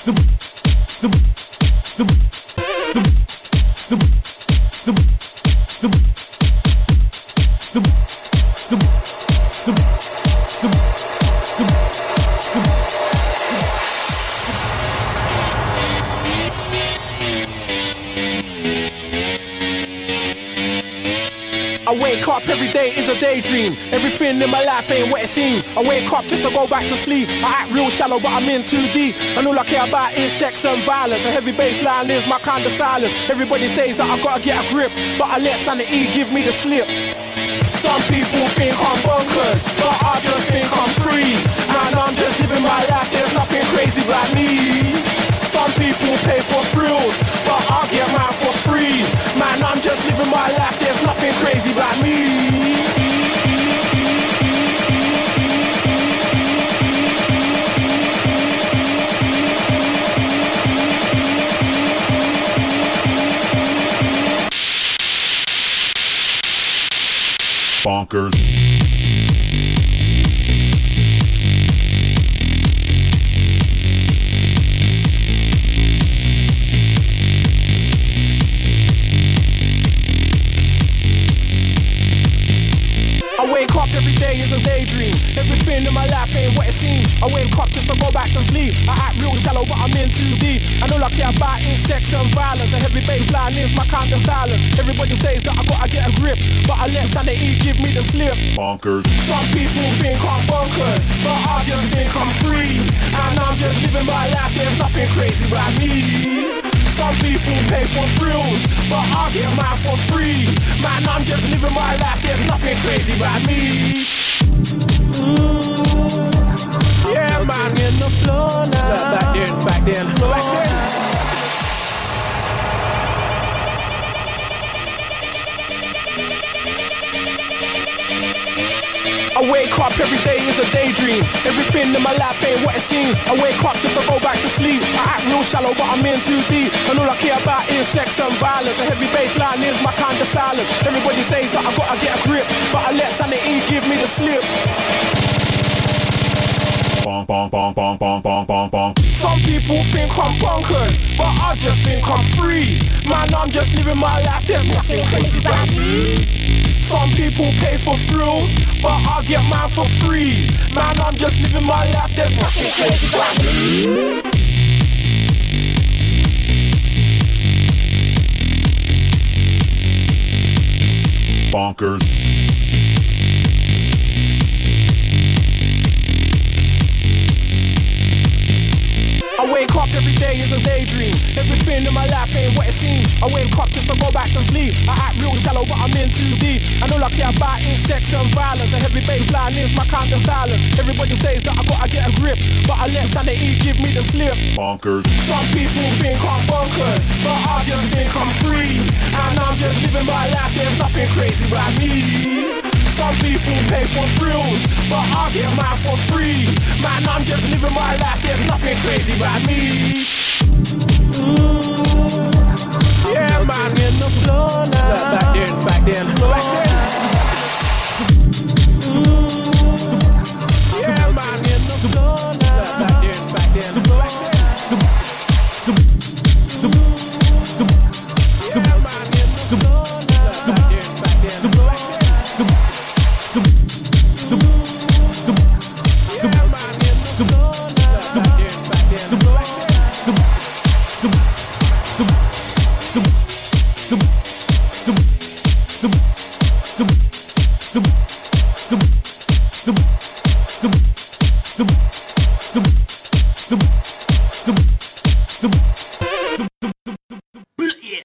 I wake up every day is a daydream. Everything in my life ain't what it seems. I wake up just to go back to sleep. I act real shallow but I'm in too deep. And all I care about is sex and violence. A heavy bass line is my kind of silence. Everybody says that I gotta get a grip, but I let sanity give me the slip. Some people think I'm bonkers, but I just think I'm free. Man, I'm just living my life, there's nothing crazy about me. Some people pay for thrills, but I get mine for free. Man, I'm just living my life, there's nothing crazy about me. Bonkers. I wake up every day is a daydream. Everything in my life ain't what it seems. I wake up just to go back to sleep. I act real shallow but I'm in too deep. And all I care about is sex and violence. A heavy bass line is my kind of silence. Everybody says that I gotta get a grip, but I let sanity give me the slip. Bonkers. Some people think I'm bonkers, but I just think I'm free. And I'm just living my life, there's nothing crazy about me. Some people pay for thrills, but I get mine for free. Man, I'm just living my life, there's nothing crazy about me. Yeah, man, in the floor now. Back then. I wake up every day is a daydream. Everything in my life ain't what it seems. I wake up just to go back to sleep. I act real shallow but I'm in too deep. And all I care about is sex and violence. A heavy bass line is my kind of silence. Everybody says that I gotta get a grip, but I let sanity give me the slip. Bonk, bonk, bonk, bonk, bonk, bonk, bonk, bonk. Some people think I'm bonkers, but I just think I'm free. Man, I'm just living my life, there's nothing crazy about me. Some people pay for thrills, but I get mine for free. Man, I'm just living my life, there's nothing crazy about me. Bonkers. I wake up every day is a daydream. Everything in my life ain't what it seems. I wake up just to go back to sleep. I act real shallow but I'm in too deep. And all I care about is sex and violence. A heavy bass line is my kind of silence. Everybody says that I gotta get a grip, but I let sanity give me the slip. Bonkers. Some people think I'm bonkers, but I just think I'm free. And I'm just living my life, there's nothing crazy about me. Some people pay for thrills, but I get mine for free. Man, I'm just living my life, there's nothing crazy about me. Yeah, man, in the floor now. Back then. Yeah, man, in the floor now. Back then.